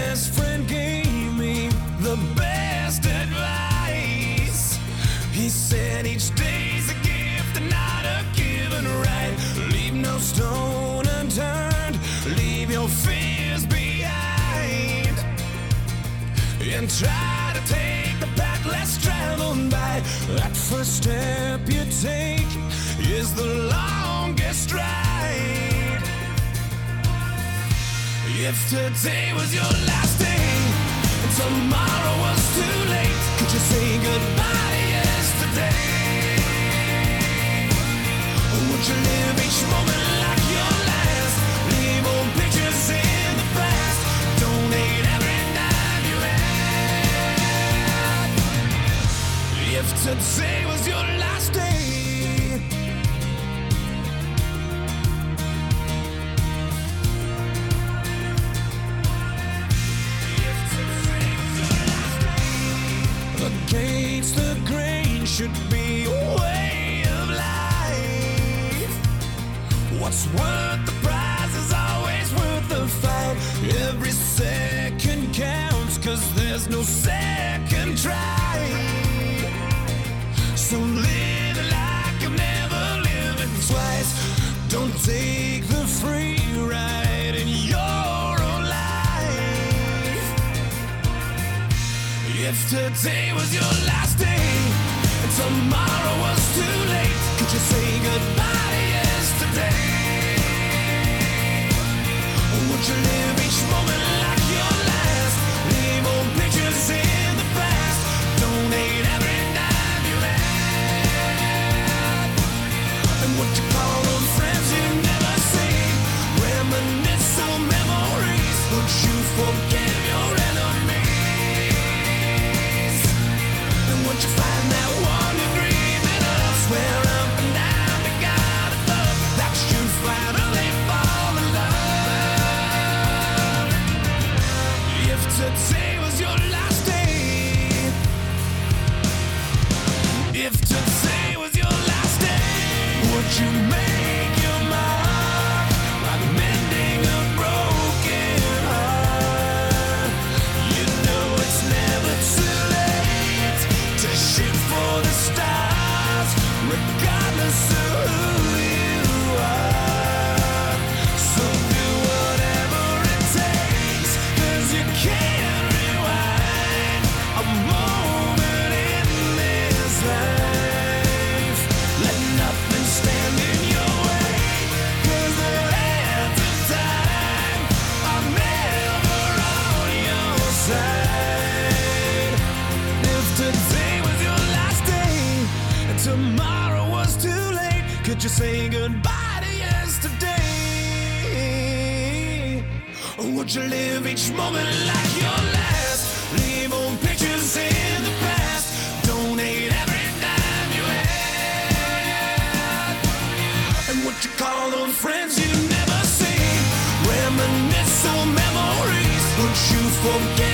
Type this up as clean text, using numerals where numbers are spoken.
best friend gave me the best advice. He said each day's a gift and not a given right. Leave no stone unturned, leave your fears behind, and try to take the path less traveled by. That first step you take is the longest ride. If today was your last day and tomorrow was too late, could you say goodbye to yesterday? Or would you live each moment like your last? Leave old pictures in the past, donate every dime you had. If today was your last day, against the grain should be a way of life. What's worth the prize is always worth the fight. Every second counts, 'cause there's no second try. So live it like you've never lived it twice. Don't take the free ride in your own life. If today was your last day and tomorrow was too late, could you say goodbye to yesterday? Or would you live each moment like your last? Leave old pictures in the past, donate every dime you had. And would you call on friends you never see? Reminisce on memories. Would you forgive your enemies? Would you find that one you're dreaming of? Swear up and down to God above that you finally fall in love. If today was your last day, if today was your last day, would you make your mark like mending a broken heart? You know it's never too late to shoot for the stars, regardless of who you are. So do whatever it takes, 'cause you can't rewind a moment in this life. Let nothing stand in your way, 'cause the hands of time are never on your side. If today was your last day and tomorrow was too late, could you say goodbye to yesterday? Or would you live each moment like your last? Leave old pictures in the past, donate every dime you had. And would you call on friends you never see? Reminisce on memories. Would you forget